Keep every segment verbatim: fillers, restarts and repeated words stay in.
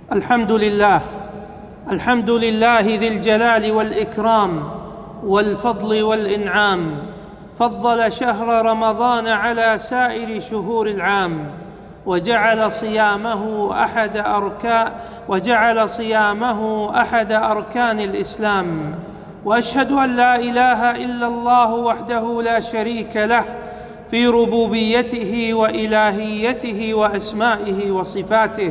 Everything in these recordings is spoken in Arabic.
الحمد لله الحمد لله ذي الجلال والإكرام والفضل والإنعام، فضل شهر رمضان على سائر شهور العام، وجعل صيامه أحد أركان وجعل صيامه أحد أركان الإسلام. وأشهد أن لا إله إلا الله وحده لا شريك له في ربوبيته وإلهيته وأسمائه وصفاته،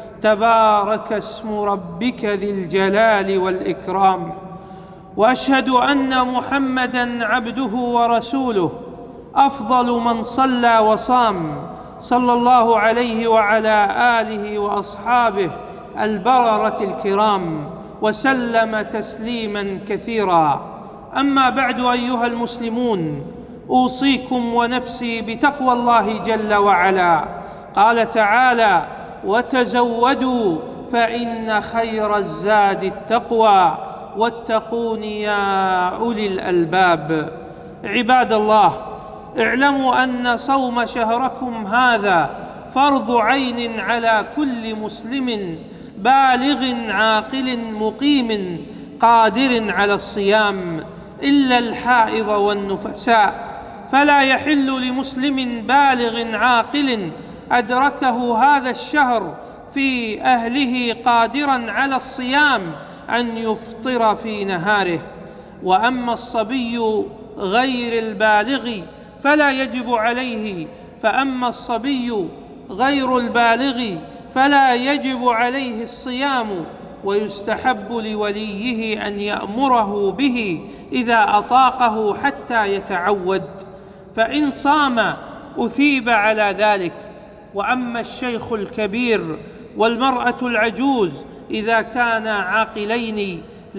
تبارك اسم ربك ذي الجلال والإكرام. وأشهد أن محمدًا عبده ورسوله، أفضل من صلى وصام، صلى الله عليه وعلى آله وأصحابه البررة الكرام، وسلم تسليماً كثيراً. أما بعد، أيها المسلمون، أوصيكم ونفسي بتقوى الله جل وعلا. قال تعالى: وتزودوا فإن خير الزاد التقوى واتقون يا أولي الألباب. عباد الله، اعلموا أن صوم شهركم هذا فرض عين على كل مسلم بالغ عاقل مقيم قادر على الصيام، إلا الحائض والنفساء، فلا يحل لمسلم بالغ عاقل أدركه هذا الشهر في أهله قادراً على الصيام أن يفطر في نهاره. وأما الصبي غير البالغ فلا يجب عليه فأما الصبي غير البالغ فلا يجب عليه الصيام، ويستحب لوليه أن يأمره به إذا أطاقه حتى يتعود، فإن صام أثيب على ذلك. وأما الشيخ الكبير والمرأة العجوز إذا كانا عاقلين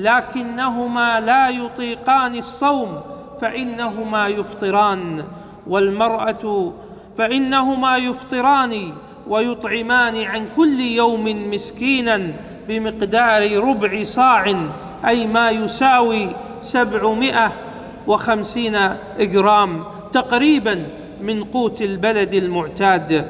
لكنهما لا يطيقان الصوم فإنهما يفطران والمرأة فإنهما يفطران ويطعمان عن كل يوم مسكينا بمقدار ربع صاع، أي ما يساوي سبعمائة وخمسين جرام تقريبا من قوت البلد المعتاد.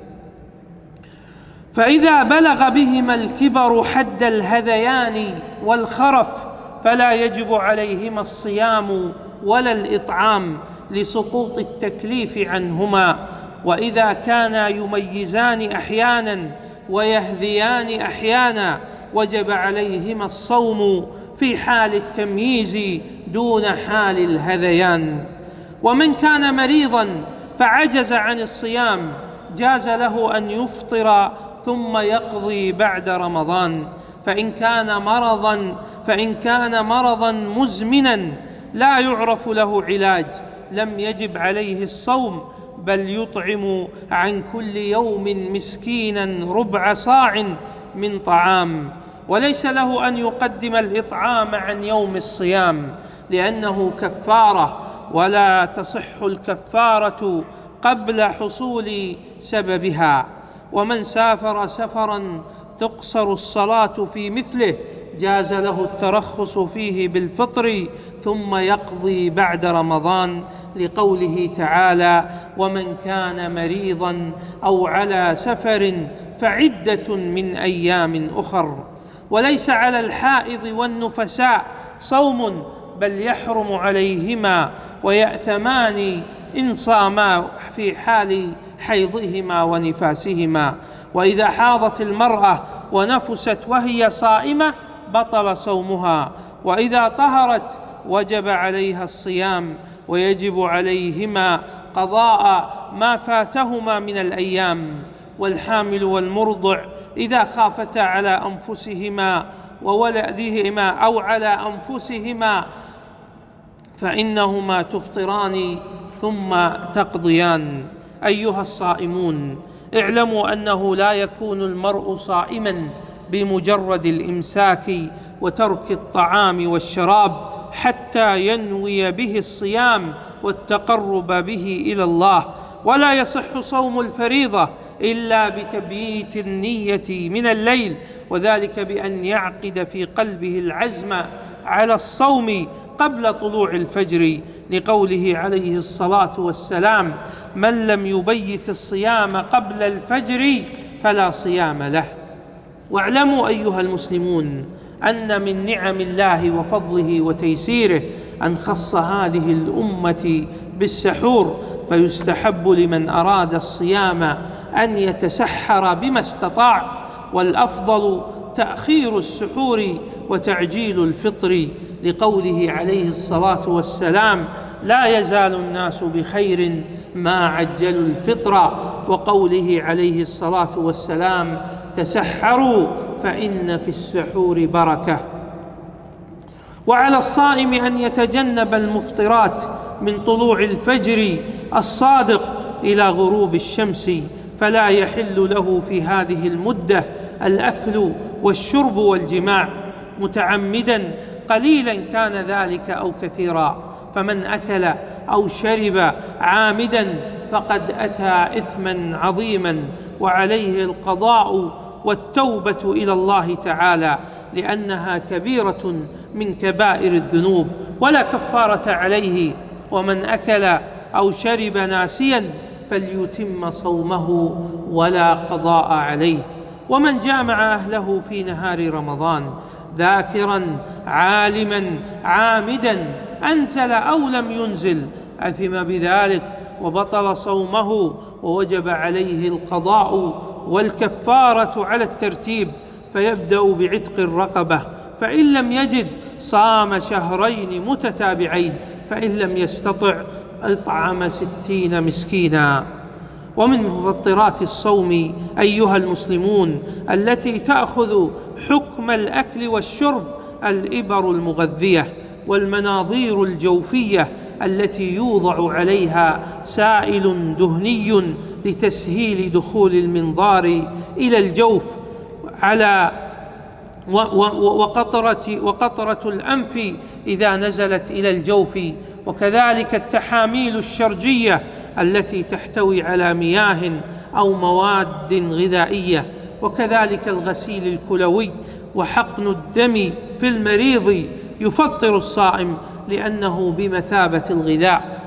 فإذا بلغ بهما الكبر حد الهذيان والخرف فلا يجب عليهما الصيام ولا الإطعام لسقوط التكليف عنهما. وإذا كانا يميزان أحيانا ويهذيان أحيانا وجب عليهما الصوم في حال التمييز دون حال الهذيان. ومن كان مريضا فعجز عن الصيام جاز له أن يفطر ثم يقضي بعد رمضان. فإن كان مرضا فإن كان مرضا مزمنا لا يعرف له علاج لم يجب عليه الصوم، بل يطعم عن كل يوم مسكينا ربع صاع من طعام، وليس له أن يقدم الإطعام عن يوم الصيام لأنه كفارة، ولا تصح الكفارة قبل حصول سببها. ومن سافر سفرا تقصر الصلاة في مثله جاز له الترخص فيه بالفطر ثم يقضي بعد رمضان، لقوله تعالى: ومن كان مريضا أو على سفر فعدة من أيام أخر. وليس على الحائض والنفساء صوم، بل يحرم عليهما ويأثمان إن صاما في حال حيضهما ونفاسهما. وإذا حاضت المرأة ونفست وهي صائمة بطل صومها، وإذا طهرت وجب عليها الصيام، ويجب عليهما قضاء ما فاتهما من الأيام. والحامل والمرضع إذا خافتا على أنفسهما وولدهما أو على أنفسهما فإنهما تفطران ثم تقضيان. أيها الصائمون، اعلموا أنه لا يكون المرء صائما بمجرد الإمساك وترك الطعام والشراب حتى ينوي به الصيام والتقرب به إلى الله، ولا يصح صوم الفريضة إلا بتبييت النية من الليل، وذلك بأن يعقد في قلبه العزم على الصوم قبل طلوع الفجر، لقوله عليه الصلاة والسلام: من لم يبيت الصيام قبل الفجر فلا صيام له. واعلموا أيها المسلمون أن من نعم الله وفضله وتيسيره أن خص هذه الأمة بالسحور، فيستحب لمن أراد الصيام أن يتسحر بما استطاع، والأفضل تأخير السحور وتعجيل الفطر، لقوله عليه الصلاة والسلام: لا يزال الناس بخير ما عجلوا الفطر، وقوله عليه الصلاة والسلام: تسحروا فإن في السحور بركة. وعلى الصائم أن يتجنب المفطرات من طلوع الفجر الصادق إلى غروب الشمس، فلا يحل له في هذه المدة الأكل والشرب والجماع متعمدا، قليلا كان ذلك أو كثيرا، فمن أكل أو شرب عامدا فقد أتى إثما عظيما، وعليه القضاء والتوبة إلى الله تعالى، لأنها كبيرة من كبائر الذنوب ولا كفارة عليه. ومن أكل أو شرب ناسيا فليتم صومه ولا قضاء عليه. ومن جامع أهله في نهار رمضان ذاكرا عالما عامدا أنزل أو لم ينزل أثم بذلك وبطل صومه، ووجب عليه القضاء والكفارة على الترتيب، فيبدأ بعتق الرقبة، فإن لم يجد صام شهرين متتابعين، فإن لم يستطع أطعم ستين مسكينا. ومن مفطرات الصوم أيها المسلمون التي تأخذ حكم الأكل والشرب الإبر المغذية والمناظير الجوفية التي يوضع عليها سائل دهني لتسهيل دخول المنظار إلى الجوف، على وقطرة, وقطرة الأنف إذا نزلت إلى الجوف، وكذلك التحاميل الشرجية التي تحتوي على مياه أو مواد غذائية، وكذلك الغسيل الكلوي وحقن الدم في المريض يفطر الصائم لأنه بمثابة الغذاء.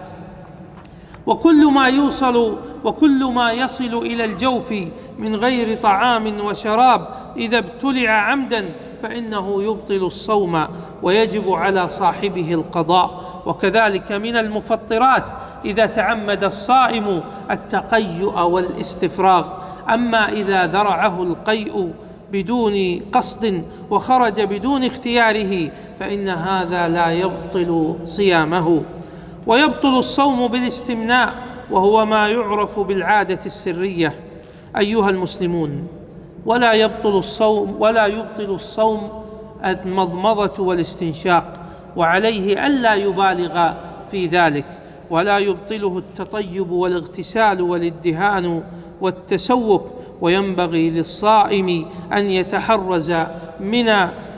وكل ما يوصل وكل ما يصل إلى الجوف من غير طعام وشراب إذا ابتلع عمدا فإنه يبطل الصوم ويجب على صاحبه القضاء. وكذلك من المفطرات إذا تعمد الصائم التقيؤ والاستفراغ، أما إذا ذرعه القيء بدون قصد وخرج بدون اختياره فإن هذا لا يبطل صيامه. ويبطل الصوم بالاستمناء، وهو ما يعرف بالعادة السرية أيها المسلمون. ولا يبطل الصوم ولا يبطل الصوم المضمضة والاستنشاق، وعليه ألا يبالغ في ذلك. ولا يبطله التطيب والاغتسال والادهان والتسوك. وينبغي للصائم أن يتحرز من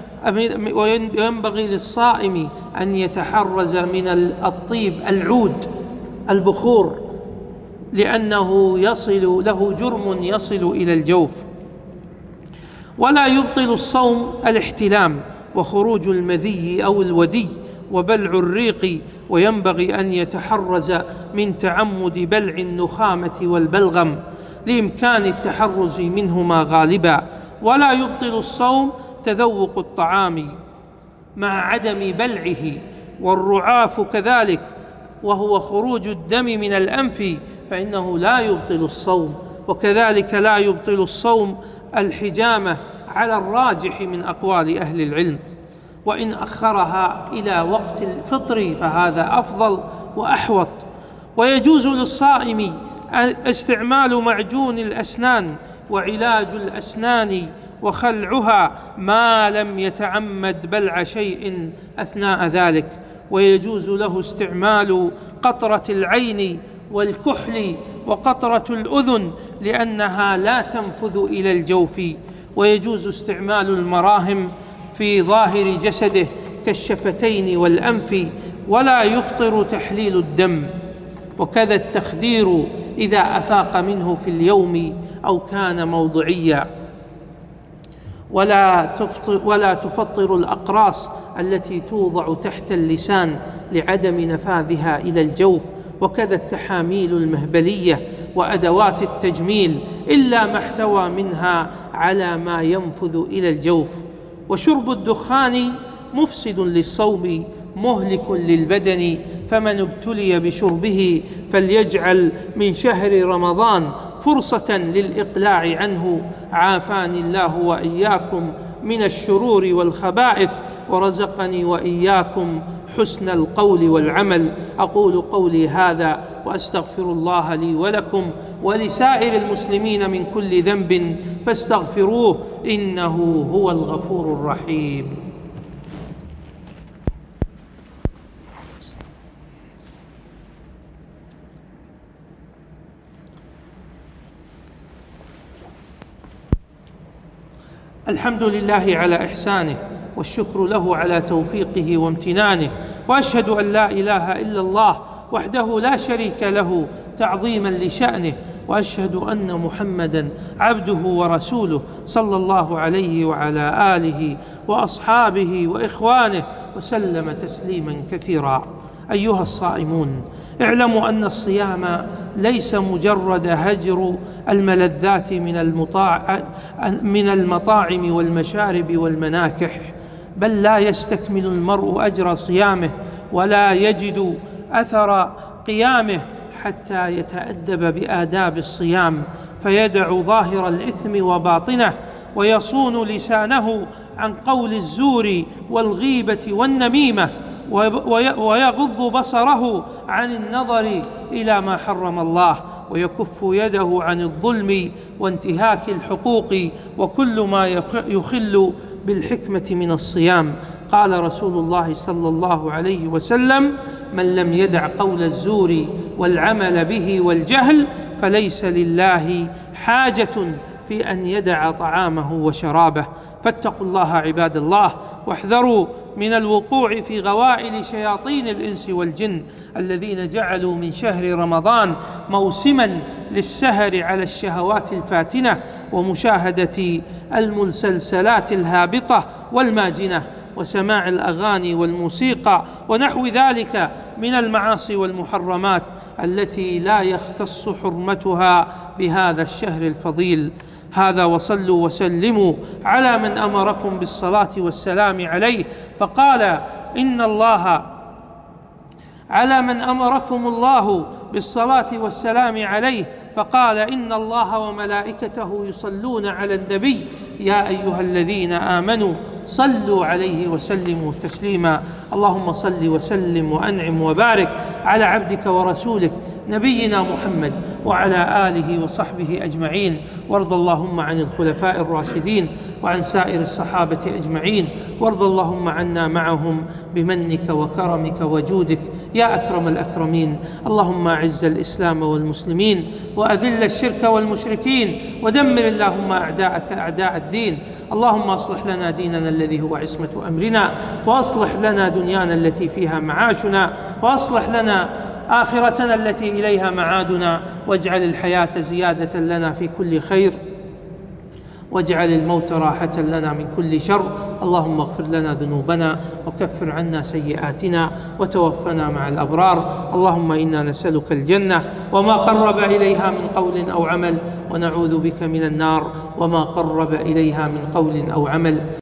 وينبغي للصائم أن يتحرز من الطيب العود البخور، لأنه يصل له جرم يصل إلى الجوف. ولا يبطل الصوم الاحتلام وخروج المذي أو الودي وبلع الريق، وينبغي أن يتحرز من تعمد بلع النخامة والبلغم لإمكان التحرز منهما غالبا. ولا يبطل الصوم تذوق الطعام مع عدم بلعه، والرعاف كذلك، وهو خروج الدم من الأنف، فإنه لا يبطل الصوم. وكذلك لا يبطل الصوم الحجامة على الراجح من أقوال أهل العلم، وإن أخرها إلى وقت الفطر فهذا أفضل وأحوط. ويجوز للصائم استعمال معجون الأسنان وعلاج الأسنان وخلعها ما لم يتعمد بلع شيء أثناء ذلك. ويجوز له استعمال قطرة العين والكحل وقطرة الأذن لأنها لا تنفذ إلى الجوف. ويجوز استعمال المراهم في ظاهر جسده كالشفتين والأنف، ولا يفطر تحليل الدم. وكذا التخدير إذا أفاق منه في اليوم أو كان موضعيا. ولا تفطر, ولا تفطر الأقراص التي توضع تحت اللسان لعدم نفاذها إلى الجوف، وكذا التحاميل المهبلية وأدوات التجميل إلا ما احتوى منها على ما ينفذ إلى الجوف. وشرب الدخان مفسد للصوم مهلك للبدن، فمن ابتلي بشربه فليجعل من شهر رمضان فرصة للإقلاع عنه. عافاني الله وإياكم من الشرور والخبائث، ورزقني وإياكم حسن القول والعمل. أقول قولي هذا وأستغفر الله لي ولكم ولسائر المسلمين من كل ذنب فاستغفروه إنه هو الغفور الرحيم. الحمد لله على إحسانه، والشكر له على توفيقه وامتنانه، وأشهد أن لا إله إلا الله وحده لا شريك له تعظيما لشأنه، وأشهد أن محمدا عبده ورسوله صلى الله عليه وعلى آله وأصحابه وإخوانه وسلم تسليما كثيرا. أيها الصائمون، اعلموا أن الصيام ليس مجرد هجر الملذات من المطاع من المطاعم والمشارب والمناكح، بل لا يستكمل المرء أجر صيامه ولا يجد أثر قيامه حتى يتأدب بآداب الصيام، فيدع ظاهر الإثم وباطنه، ويصون لسانه عن قول الزور والغيبة والنميمة، ويغض بصره عن النظر إلى ما حرم الله، ويكف يده عن الظلم وانتهاك الحقوق وكل ما يخل بالحكمة من الصيام. قال رسول الله صلى الله عليه وسلم: من لم يدع قول الزور والعمل به والجهل فليس لله حاجة في أن يدع طعامه وشرابه. فاتقوا الله عباد الله، واحذروا من الوقوع في غوائل شياطين الإنس والجن الذين جعلوا من شهر رمضان موسما للسهر على الشهوات الفاتنة ومشاهدة المسلسلات الهابطة والماجنة وسماع الأغاني والموسيقى ونحو ذلك من المعاصي والمحرمات التي لا يختص حرمتها بهذا الشهر الفضيل. هذا وصلوا وسلموا على من أمركم بالصلاة والسلام عليه، فقال إن الله على من أمركم الله بالصلاة والسلام عليه فقال إن الله وملائكته يصلون على النبي يا أيها الذين آمنوا صلوا عليه وسلموا تسليما. اللهم صل وسلم وأنعم وبارك على عبدك ورسولك نبينا محمد وعلى آله وصحبه أجمعين، وارض اللهم عن الخلفاء الراشدين وعن سائر الصحابة أجمعين، وارض اللهم عنا معهم بمنك وكرمك وجودك يا أكرم الأكرمين. اللهم أعز الإسلام والمسلمين وأذل الشرك والمشركين ودمر اللهم أعداءك أعداء الدين. اللهم أصلح لنا ديننا الذي هو عصمة أمرنا، وأصلح لنا دنيانا التي فيها معاشنا، وأصلح لنا آخرتنا التي إليها معادنا، واجعل الحياة زيادة لنا في كل خير، واجعل الموت راحة لنا من كل شر. اللهم اغفر لنا ذنوبنا وكفر عنا سيئاتنا وتوفنا مع الأبرار. اللهم إنا نسألك الجنة وما قرب إليها من قول أو عمل، ونعوذ بك من النار وما قرب إليها من قول أو عمل.